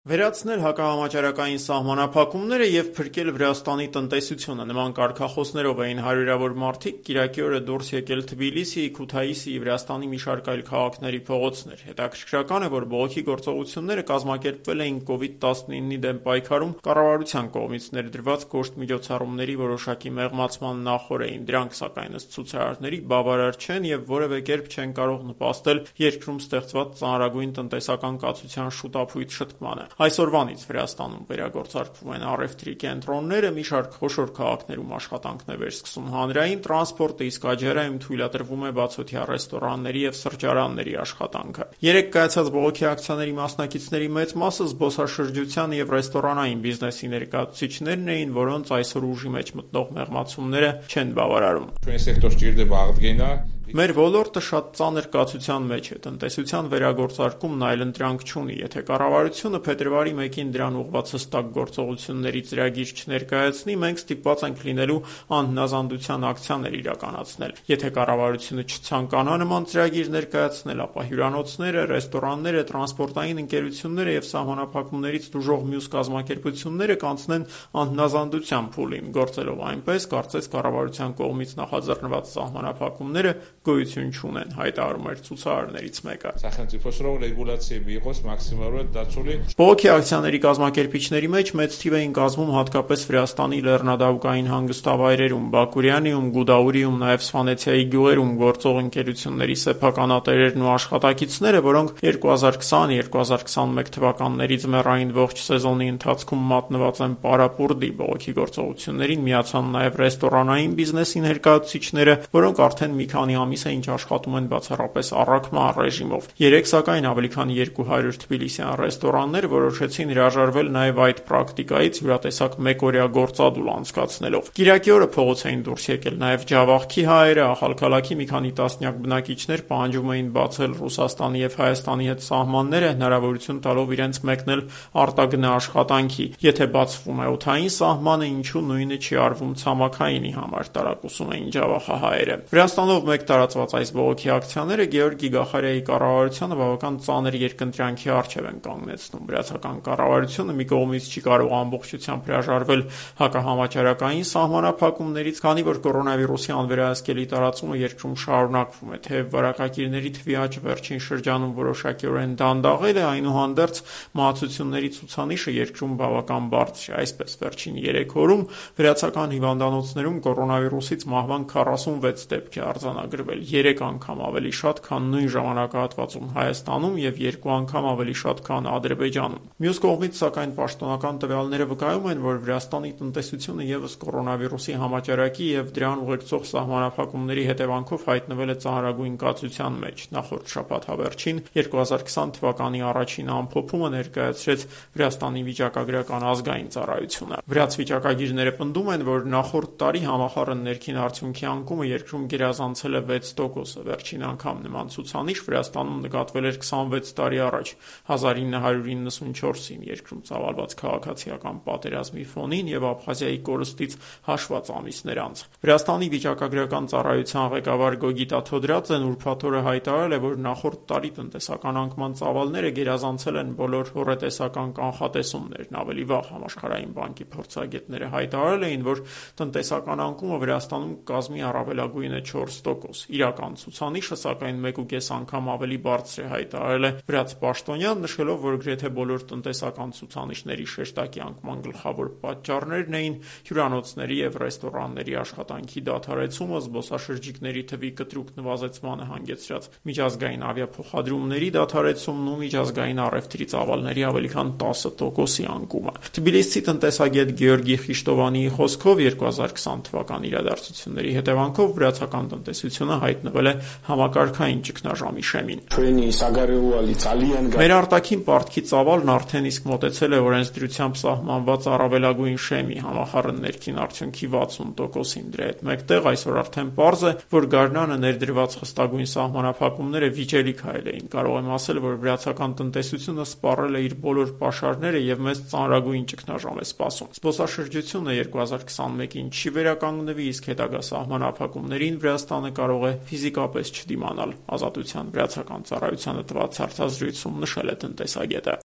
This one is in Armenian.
Վերացնել հակահամաճարակային սահմանափակումները և փրկել Վրաստանի տնտեսությունը։ Նման կարգախոսներով էին հարյուրավոր մարդիկ կիրակի օրը դուրս եկել Թբիլիսիի, Քութայիսի, Վրաստանի մի շարք այլ քաղաքների փողոցներ։ Հետաքրքրական է, որ բողոքի գործողությունները կազմակերպվել էին COVID-19-ի դեմ պայքարում կառավարության կողմից ներդրված կոշտ միջոցառումների որոշակի մեղմացման նախօրեին։ Դրանք, սակայն, ըստ ցուցարարների, բավարար չեն և որևէ կերպ չեն կարող նպաստել երկրում ստեղծված ծանրագույն տնտեսական կացության շուտափույթ շտկմանը։ Այսօրվանից Վրաստանում վերագործարկվում են առևտրի կենտրոնները, մի շարք խոշոր քաղաքներում աշխատանքն է վերսկսում հանրային տրանսպորտը, իսկ Աջարայում թույլատրվում է բացօթյա ռեստորանների և սրճարանների աշխատանքը։ Երեկ կայացած բողոքի ակցիաների մասնակիցների մեծ մասը զբոսաշրջության և ռեստորանային բիզնեսի ներկայացուցիչներն էին, որոնց այսօր ուժի մեջ մտնող մեղմացումները չեն բավարարում։ Մեր ոլորտը շատ ծանր կացության մեջ է, տնտեսության վերագործարկումն այլընտրանք չունի։ Եթե կառավարությունը փետրվարի 1-ին դրան ուղղված հստակ գործողությունների ծրագիր չներկայացնի, մենք ստիպված ենք լինելու անհնազանդության ակցիաներ իրականացնել։ Եթե կառավարությունը չցանկանա նման ծրագիր ներկայացնել, ապա հյուրանոցները, ռեստորանները, տրանսպորտային ընկերությունները և սահմանափակումներից տուժող մյուս կազմակերպությունները կանցնեն անհնազանդության փուլին, գործելով այնպես, կարծես կառավարության կողմից նախաձեռնված սահմանափակումները գոյություն չունեն, հայտարարում էր ցուցարարներից մեկը։ Բողոքի ակցիաների կազմակերպիչների մեջ մեծ թիվ էին կազմում հատկապես Վրաստանի լեռնադահուկային հանգստավայրերում, Բաքուրյանիում, Գուդաուրիում, նաև Սվանեցիայի գյուղերում գործող ընկերությունների սեփականատերերն ու աշխատակիցները, որոնք 2020-2021 թվականների ձմեռային ողջ սեզոնի ընթացքում մատնված են պարապուրդի։ Բողոքի գործողություններին միացան նաև ռեստորանային բիզնեսի ներկայացուցիչները, որոնք արդեն մի քանի ամիս է ինչ աշխատում են բացառապես առաքման ռեժիմով։ Երեկ, սակայն, ավելի քան 200 թբիլիսյան ռեստորաններ որոշեցին հրաժարվել նաև այդ պրակտիկայից յուրատեսակ մեկօրյա գործադուլ անցկացնելով։ Կիրակի օրը փողոց էին դուրս եկել նաև Ջավախքի հայերը, Ախալքալաքի մի քանի տասնյակ բնակիչներ պահանջում էին բացել Ռուսաստանի և Հայաստանի հետ սահմանները, հնարավորություն տալով իրենց մեկնել արտագնա աշխատանքի։ Եթե բացվում է օդային սահմանը, ինչու նույնը չի արվում ցամաքայինի համար, տարակուսում էին ջավախահայերը։ Վրաստանով մեկ տարածված այս բողոքի ակցիաները Գեորգի Գախարյայի կառավարությանը բավական ծանր երկընտրանքի առջև են կանգնեցնում։ Վրացական կառավարությունը մի կողմից չի կարող ամբողջությամբ հրաժարվել հակահամաճարակային սահմանափակումներից, քանի որ կորոնավիրուսի անվերահսկելի տարածումը երկրում շարունակվում է, թեև վարակակիրների թվի աճը վերջին շրջանում որոշակիորեն դանդաղել է, այնուհանդերձ մահացությունների ցուցանիշը երկրում բավական բարձր է։ Այսպես, վերջին 3 օրում վրացական հիվանդանոցներում կորոնավիրուսից մահվան 46 դեպք է արձանագրվել, 3 անգամ ավելի շատ, քան նույն ժամանակահատվածում Հայաստանում և 2 անգամ ավելի շատ, քան Ադրբեջանում։ Մյուս կողմից, սակայն, պաշտոնական տվյալները վկայում են, որ Վրաստանի տնտեսությունը ևս կորոնավիրուսի համաճարակի և դրան ուղեկցող սահմանափակումների հետևանքով հայտնվել է ծանրագույն կացության մեջ։ Նախորդ շաբաթավերջին 2020 թվականի առաջին ամփոփումը ներկայացրեց Վրաստանի վիճակագրական ազգային ծառայությունը։ Վրաց վիճակագիրները պնդում են, որ նախորդ տարի համախառն ներքին արդյունքի անկումը երկրում գերազանցել է 6%-ը։ Վերջին անգամ նման ցուցանիշ Վրաստանում նկատվել էր 26 տարի առաջ, 1994-ին, երկրում ծավալված քաղաքացիական պատերազմի ֆոնին և Աբխազիայի կորստից հաշված ամիսներ անց։ Վրաստանի վիճակագրական ծառայության ղեկավար Գոգիտա Թոդրաձեն ուրբաթ օրը հայտարարել է, որ նախորդ տարի տնտեսական անկման ծավալները գերազանցել են բոլոր հոռետեսական կանխատեսումներն։ Ավելի վաղ Համաշխարհային բանկի փորձագետները հայտարարել էին, որ տնտեսական անկումը Վրաստանում կկազմի առավելագույնը 4%։ Իրական ցուցանիշը, սակայն, 1.5 անգամ ավելի բարձր է, հայտարարել է վրաց պաշտոնյան, նշելով, որ գրեթե բոլոր տնտեսական ցուցանիշների շեշտակի անկման գլխավոր պատճառներն էին հյուրանոցների և ռեստորանների աշխատանքի դադարեցումը, զբոսաշրջիկների թվի կտրուկ նվազեցմանը հանգեցրած միջազգային ավիափոխադրումների դադարեցումն ու միջազգային առևտրի ծավալների ավելի քան 10%-ի անկումը։ Թբիլիսցի տնտեսագետ Գեորգի Խիշտովանիի խոսքով 2020 թվականի իրադարձությունների հետևանքով վրացական տնտեսությունը հայտնվել է համակարգային ճգնաժամի շեմին։ Մեր արտաքին պարտքի ծավալն արդեն իսկ մոտեցել է օրենսդրությամբ սահմանված առավելագույն շեմի, համախառն ներքին արդյունքի 60%-ին։ Դրա հետ մեկտեղ այսօր արդեն պարզ է, որ գարնանը ներդրված խստագույն սահմանափակումները վիճելի քայլ էին։ Կարող եմ ասել, որ վրացական տնտեսությունը սպառել է իր բոլոր պաշարները և մեծ ծանրագույն ճգնաժամ է սպասում։ Զբոսաշրջությունը 2021-ին չի վերականգնվի, իսկ հետագա սահմանափակումներին Վրաստանը կարող է ֆիզիկապես չդիմանալ, Ազատության վրացական ծառայությանը տված հարցազրույցում նշել է տնտեսագետը։